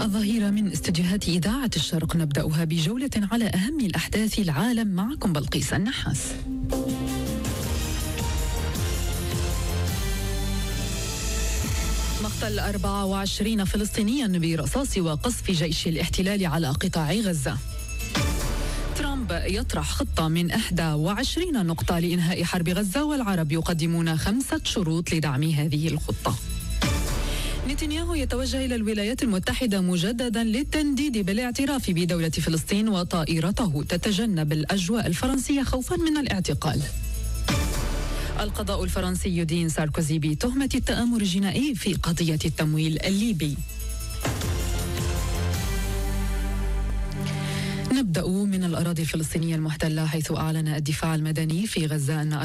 الظهيرة من استديوهات إذاعة الشرق نبدأها بجولة على أهم الأحداث العالم. معكم بلقيس النحاس. مقتل 24 فلسطينيا برصاص وقصف جيش الاحتلال على قطاع غزة. ترامب يطرح خطة من 21 نقطة لإنهاء حرب غزة، والعرب يقدمون 5 شروط لدعم هذه الخطة. نتنياهو يتوجه إلى الولايات المتحدة مجددا للتنديد بالاعتراف بدولة فلسطين، وطائرته تتجنب الأجواء الفرنسية خوفا من الاعتقال. القضاء الفرنسي يدين ساركوزي بتهمة التآمر الجنائي في قضية التمويل الليبي. نبدأ من الأراضي الفلسطينية المحتلة، حيث أعلن الدفاع المدني في غزة أن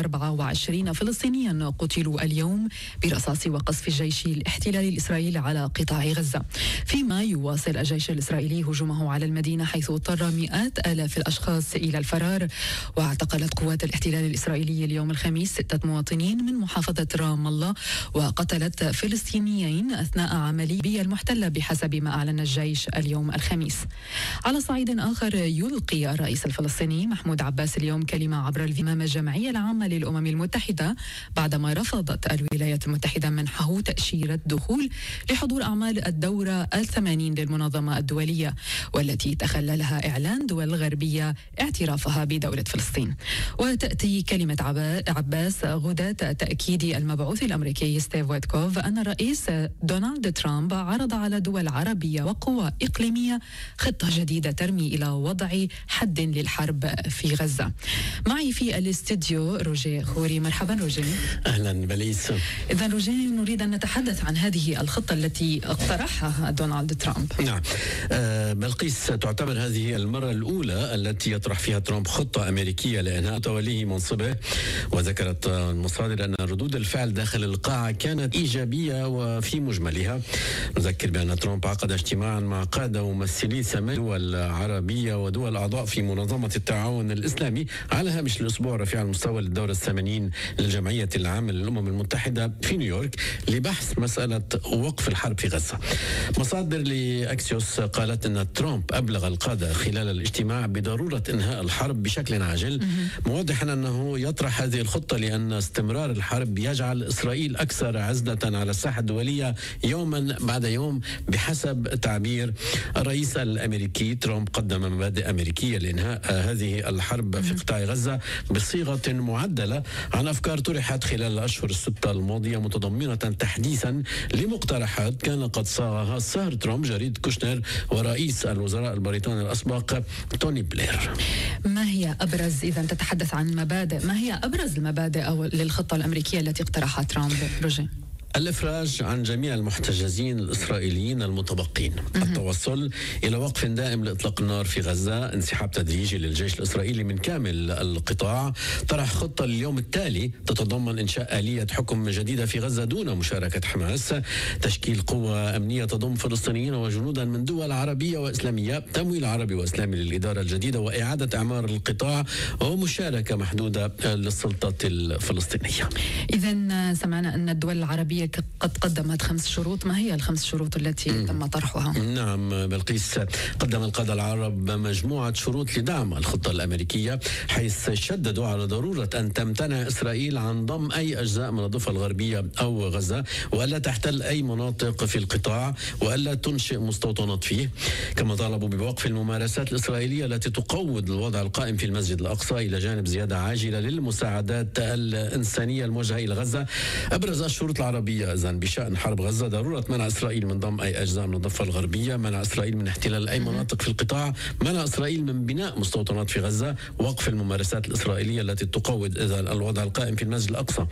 24 فلسطينيا قتلوا اليوم برصاص وقصف الجيش الاحتلالي الإسرائيلي على قطاع غزة، فيما يواصل الجيش الإسرائيلي هجومه على المدينة، حيث اضطر مئات آلاف الأشخاص إلى الفرار. واعتقلت قوات الاحتلال الإسرائيلي اليوم الخميس 6 مواطنين من محافظة رام الله، وقتلت فلسطينيين أثناء عملية المحتلة بحسب ما أعلن الجيش اليوم الخميس. على صعيد آخر، يلقي الرئيس الفلسطيني محمود عباس اليوم كلمة عبر أمام الجمعية العامة للأمم المتحدة بعدما رفضت الولايات المتحدة منحه تأشيرة دخول لحضور أعمال الدورة 80 للمنظمة الدولية، والتي تخللها إعلان دول غربية اعترافها بدولة فلسطين. وتأتي كلمة عباس غداة تأكيد المبعوث الأمريكي ستيف ويتكوف أن الرئيس دونالد ترامب عرض على دول عربية وقوى إقليمية خطة جديدة ترمي إلى وضع حد للحرب في غزة. معي في الاستديو روجيه خوري. مرحبا روجيه. أهلا بليس. إذا روجيه، نريد أن نتحدث عن هذه الخطة التي اقترحها دونالد ترامب. نعم، بلقيس، تعتبر هذه المرة الأولى التي يطرح فيها ترامب خطة أمريكية لإنهاء توليه منصبه، وذكرت المصادر أن ردود الفعل داخل القاعة كانت إيجابية وفي مجملها. نذكر بأن ترامب عقد اجتماعا مع قادة وممثلي 8 دول عربية ودول أعضاء في منظمة التعاون الإسلامي على هامش الأسبوع رفيع المستوى للدورة 80 للجمعية العامة للأمم المتحدة في نيويورك لبحث مسألة وقف الحرب في غزة. مصادر لأكسيوس قالت أن ترامب أبلغ القادة خلال الاجتماع بضرورة إنهاء الحرب بشكل عاجل، موضحا أنه يطرح هذه الخطة لأن استمرار الحرب يجعل إسرائيل أكثر عزلة على الساحة الدولية يوما بعد يوم. بحسب تعبير الرئيس الأمريكي، ترامب قدم مبادئ أمريكية لإنهاء هذه الحرب في قطاع غزة بصيغة معدلة عن أفكار طرحت خلال الأشهر ال6 الماضية، متضمنة تحديثا لمقترحات كان قد صاغها سار ترامب، جريد كوشنر، ورئيس الوزراء البريطاني الأسبق توني بلير. ما هي أبرز، إذا تتحدث عن مبادئ، ما هي أبرز المبادئ أو للخطة الأمريكية التي اقترحها ترامب روجيه؟ الإفراج عن جميع المحتجزين الإسرائيليين المتبقين، التوصل إلى وقف دائم لإطلاق النار في غزة، انسحاب تدريجي للجيش الإسرائيلي من كامل القطاع، طرح خطة لليوم التالي تتضمن إنشاء آلية حكم جديدة في غزة دون مشاركة حماس، تشكيل قوة أمنية تضم فلسطينيين وجنودا من دول عربية وإسلامية، تمويل عربي وإسلامي للإدارة الجديدة، وإعادة إعمار القطاع، ومشاركة محدودة للسلطة الفلسطينية. إذن سمعنا أن الدول العربية قد قدمت 5 شروط. ما هي ال5 شروط التي تم طرحها؟ نعم بلقيس، قدم القادة العرب مجموعة شروط لدعم الخطة الأمريكية، حيث شددوا على ضرورة أن تمتنع إسرائيل عن ضم أي أجزاء من الضفة الغربية أو غزة، وألا تحتل أي مناطق في القطاع، وألا تنشئ مستوطنات فيه. كما طالبوا بوقف الممارسات الإسرائيلية التي تقوض الوضع القائم في المسجد الأقصى، إلى جانب زيادة عاجلة للمساعدات الإنسانية الموجهة إلى غزة. أبرز الشروط العربية إذن بشأن حرب غزة: ضرورة منع إسرائيل من ضم أي أجزاء من الضفة الغربية، منع إسرائيل من احتلال أي مناطق في القطاع، منع إسرائيل من بناء مستوطنات في غزة، وقف الممارسات الإسرائيلية التي تقوض الوضع القائم في المسجد الأقصى.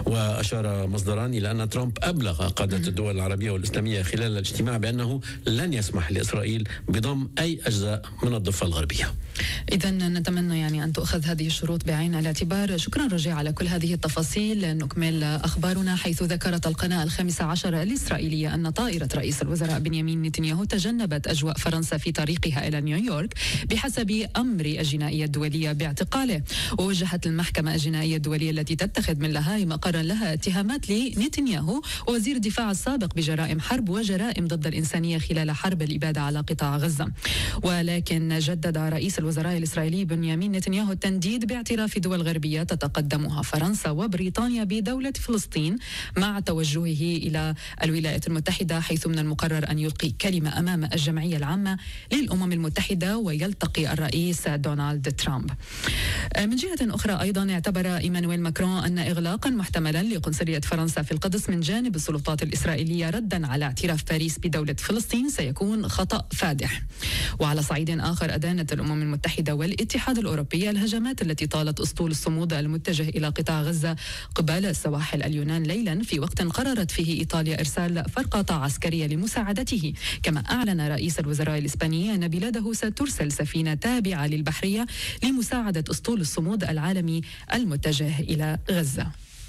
وأشار مصدران إلى أن ترامب أبلغ قادة الدول العربية والإسلامية خلال الاجتماع بأنه لن يسمح لإسرائيل بضم أي أجزاء من الضفة الغربية. إذا نتمنى أن تؤخذ هذه الشروط بعين الاعتبار. شكرا رجاء على كل هذه التفاصيل. نكمل أخبارنا، حيث ذكرت القناة 15 الإسرائيلية أن طائرة رئيس الوزراء بنيامين نتنياهو تجنبت أجواء فرنسا في طريقها إلى نيويورك بحسب أمر الجنائية الدولية باعتقاله. ووجهت المحكمة الجنائية الدولية التي تتخذ من لاهاي مقرا لها اتهامات لنتنياهو ووزير الدفاع السابق بجرائم حرب وجرائم ضد الإنسانية خلال حرب الإبادة على قطاع غزة. ولكن جدد رئيس الوزراء الإسرائيلي بنيامين نتنياهو التنديد باعتراف دول غربية تتقدمها فرنسا وبريطانيا بدولة فلسطين مع توجهه إلى الولايات المتحدة، حيث من المقرر أن يلقي كلمة أمام الجمعية العامة للأمم المتحدة ويلتقي الرئيس دونالد ترامب. من جهة أخرى أيضا اعتبر إيمانويل ماكرون أن إغلاقا محتملا لقنصلية فرنسا في القدس من جانب السلطات الإسرائيلية ردا على اعتراف باريس بدولة فلسطين سيكون خطأ فادح. وعلى صعيد آخر أدانت الأمم المتحدة والاتحاد الأوروبي الهجمات التي طالت أسطول الصمود المتجه إلى قطاع غزة قبال سواحل اليونان ليلا، في وقت قررت فيه إيطاليا إرسال فرقة عسكرية لمساعدته. كما أعلن رئيس الوزراء الإسباني أن بلاده سترسل سفينة تابعة للبحرية لمساعدة أسطول الصمود العالمي المتجه إلى غزة.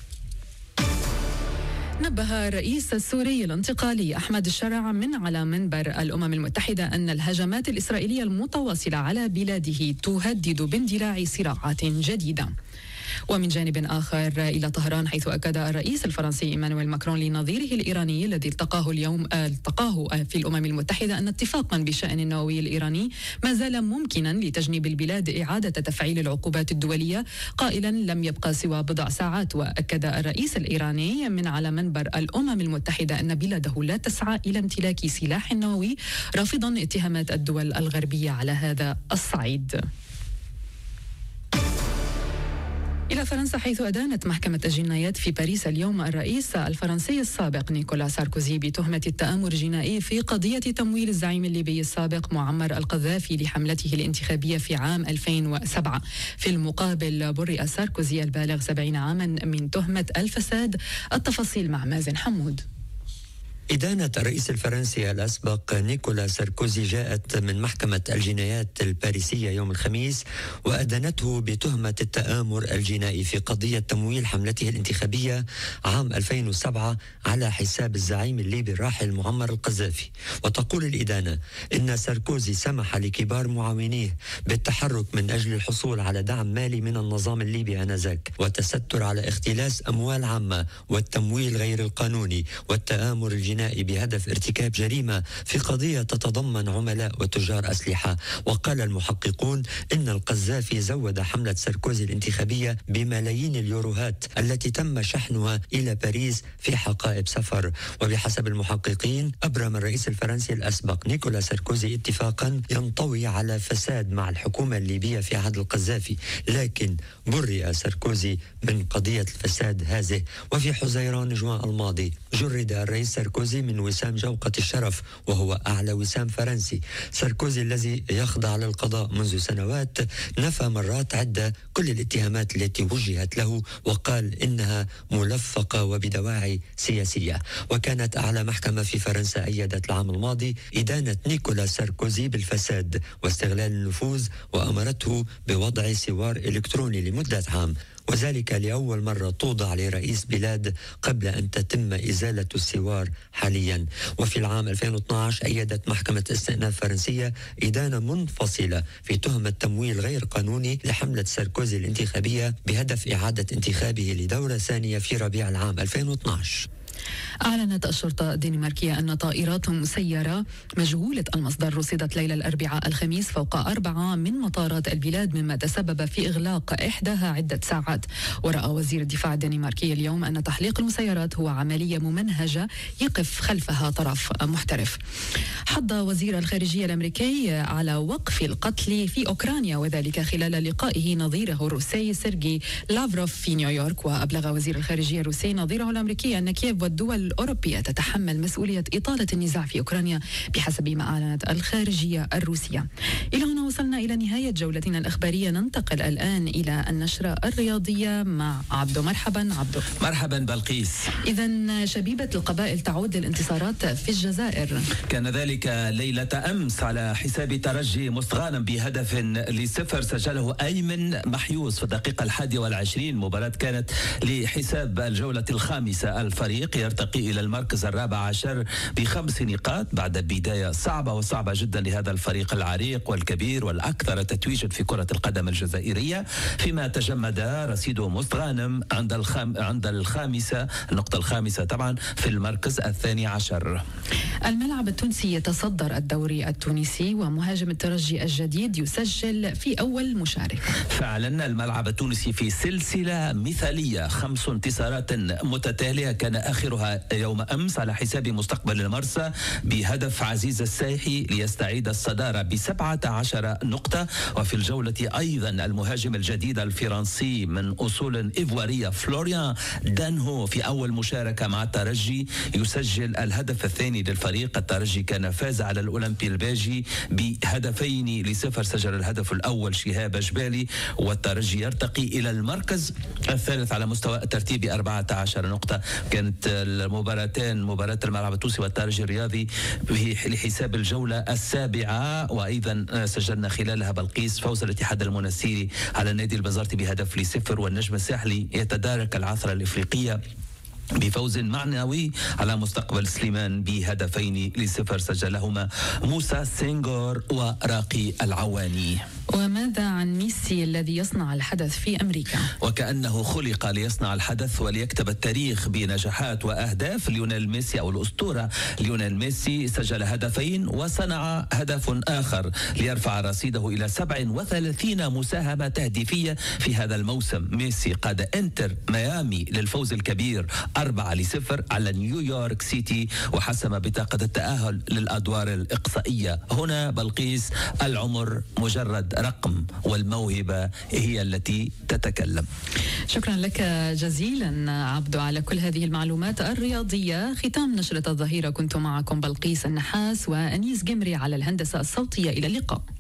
نبه الرئيس السوري الانتقالي أحمد الشرع على منبر الأمم المتحدة أن الهجمات الإسرائيلية المتواصلة على بلاده تهدد باندلاع صراعات جديدة. ومن جانب آخر إلى طهران، حيث أكد الرئيس الفرنسي إيمانويل ماكرون لنظيره الإيراني الذي التقاه في الأمم المتحدة أن اتفاقا بشأن النووي الإيراني ما زال ممكنا لتجنيب البلاد إعادة تفعيل العقوبات الدولية، قائلا لم يبقى سوى بضع ساعات. وأكد الرئيس الإيراني على منبر الأمم المتحدة أن بلاده لا تسعى إلى امتلاك سلاح نووي، رافضا اتهامات الدول الغربية على هذا الصعيد. إلى فرنسا، حيث أدانت محكمة الجنايات في باريس اليوم الرئيس الفرنسي السابق نيكولا ساركوزي بتهمة التآمر الجنائي في قضية تمويل الزعيم الليبي السابق معمر القذافي لحملته الانتخابية في عام 2007. في المقابل برئ ساركوزي البالغ 70 عاما من تهمة الفساد. التفاصيل مع مازن حمود. إدانة الرئيس الفرنسي الأسبق نيكولا ساركوزي جاءت من محكمة الجنايات الباريسية يوم الخميس، وأدانته بتهمة التآمر الجنائي في قضية تمويل حملته الانتخابية عام 2007 على حساب الزعيم الليبي الراحل معمر القذافي. وتقول الإدانة إن ساركوزي سمح لكبار معاونيه بالتحرك من أجل الحصول على دعم مالي من النظام الليبي آنذاك، والتستر على اختلاس أموال عامة والتمويل غير القانوني والتآمر الجنائي بهدف ارتكاب جريمة في قضية تتضمن عملاء وتجار أسلحة. وقال المحققون إن القذافي زود حملة ساركوزي الانتخابية بملايين اليوروهات التي تم شحنها إلى باريس في حقائب سفر. وبحسب المحققين أبرم الرئيس الفرنسي الأسبق نيكولا ساركوزي اتفاقا ينطوي على فساد مع الحكومة الليبية في عهد القذافي، لكن برئ ساركوزي من قضية الفساد هذه. وفي حزيران جوان الماضي جرد الرئيس ساركوزي من وسام جوقة الشرف، وهو أعلى وسام فرنسي. ساركوزي الذي يخضع للقضاء منذ سنوات نفى مرات عدة كل الاتهامات التي وجهت له، وقال إنها ملفقة وبدواعي سياسية. وكانت أعلى محكمة في فرنسا أيدت العام الماضي إدانة نيكولا ساركوزي بالفساد واستغلال النفوذ، وأمرته بوضع سوار إلكتروني لمدة عام، وذلك لأول مرة توضع لرئيس بلاد قبل أن تتم إزالة السوار حاليا. وفي العام 2012 أيدت محكمة استئناف فرنسية إدانة منفصلة في تهمة تمويل غير قانوني لحملة ساركوزي الانتخابية بهدف إعادة انتخابه لدورة ثانية في ربيع العام 2012. أعلنت الشرطة الدنماركية أن طائرات مسيرة مجهولة المصدر رصدت ليلة الأربعاء الخميس فوق 4 من مطارات البلاد، مما تسبب في إغلاق إحداها عدة ساعات. ورأى وزير الدفاع الدنماركي اليوم أن تحليق المسيرات هو عملية ممنهجة يقف خلفها طرف محترف. حض وزير الخارجية الأمريكي على وقف القتل في أوكرانيا، وذلك خلال لقائه نظيره الروسي سيرجي لافروف في نيويورك. وأبلغ وزير الخارجية الروسي نظيره الأمريكي أن كييف والدول الأوروبية تتحمل مسؤولية إطالة النزاع في أوكرانيا بحسب ما أعلنت الخارجية الروسية. إلى هنا وصلنا إلى نهاية جولتنا الإخبارية. ننتقل الآن إلى النشرة الرياضية مع عبدو. مرحبا عبدو. مرحبا بلقيس. إذن شبيبة القبائل تعود للانتصارات في الجزائر. كان ذلك ليلة أمس على حساب ترجي مستغانم بهدف ل0 سجله أيمن محيوس في الدقيقة 21. مباراة كانت لحساب الجولة الخامسة. الفريق يرتقي إلى المركز 14 ب5 نقاط بعد بداية صعبة جدا لهذا الفريق العريق والكبير والأكثر تتويجا في كرة القدم الجزائرية، فيما تجمد رصيد مستغانم عند الخامسة، النقطة الخامسة طبعا، في المركز 12. الملعب التونسي يتصدر الدوري التونسي ومهاجم الترجي الجديد يسجل في أول مشاركة. فعلا الملعب التونسي في سلسلة مثالية، 5 انتصارات متتالية كان آخرها يوم أمس على حساب مستقبل المرسى بهدف عزيز السايحي ليستعيد الصدارة ب17 نقطة. وفي الجولة أيضا المهاجم الجديد الفرنسي من أصول إيفوارية فلوريان دانهو في أول مشاركة مع الترجي يسجل الهدف الثاني للفريق. الترجي كان فاز على الأولمبي الباجي ب2-0. سجل الهدف الأول شهاب جبالي، والترجي يرتقي إلى المركز الثالث على مستوى الترتيب 14 نقطة. كانت المباراتين، مباراة الملعب التونسي والترجي الرياضي، لحساب الجولة السابعة، وأيضا سجلنا خلالها بلقيس فوز الاتحاد المنستيري على النادي البزارتي بهدف ل0. والنجم الساحلي يتدارك العثرة الإفريقية بفوز معنوي على مستقبل سليمان ب2-0 سجلهما موسى سينغور وراقي العواني. وماذا عن ميسي الذي يصنع الحدث في أمريكا؟ وكأنه خلق ليصنع الحدث وليكتب التاريخ بنجاحات وأهداف. ليونيل ميسي أو الأسطورة ليونيل ميسي سجل هدفين وصنع هدف آخر ليرفع رصيده إلى 37 مساهمة تهديفية في هذا الموسم. ميسي قاد انتر ميامي للفوز الكبير 4-0 على نيويورك سيتي، وحسم بطاقة التأهل للأدوار الإقصائية. هنا بلقيس العمر مجرد رقم والموهبة هي التي تتكلم. شكرا لك جزيلا عبدو على كل هذه المعلومات الرياضية. ختام نشرة الظهيرة كنت معكم بلقيس النحاس وأنيس جمري على الهندسة الصوتية. إلى اللقاء.